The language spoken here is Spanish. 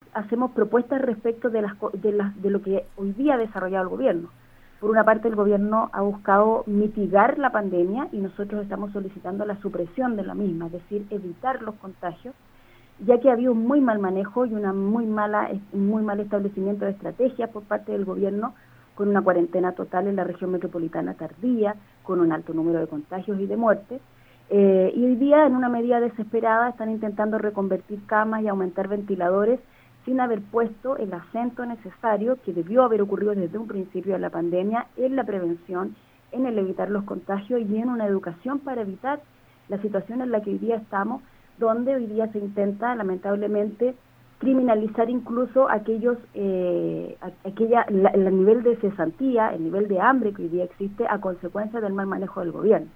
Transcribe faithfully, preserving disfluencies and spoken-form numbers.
hacemos propuestas respecto de, las, de, las, de lo que hoy día ha desarrollado el gobierno. Por una parte, el gobierno ha buscado mitigar la pandemia y nosotros estamos solicitando la supresión de la misma, es decir, evitar los contagios, ya que ha habido un muy mal manejo y una muy mala, un muy mal establecimiento de estrategias por parte del gobierno, con una cuarentena total en la región metropolitana tardía, con un alto número de contagios y de muertes. Eh, y hoy día, en una medida desesperada, están intentando reconvertir camas y aumentar ventiladores sin haber puesto el acento necesario que debió haber ocurrido desde un principio de la pandemia en la prevención, en el evitar los contagios y en una educación para evitar la situación en la que hoy día estamos, donde hoy día se intenta, lamentablemente, criminalizar incluso aquellos, eh, aquella, la, el nivel de cesantía, el nivel de hambre que hoy día existe a consecuencia del mal manejo del gobierno.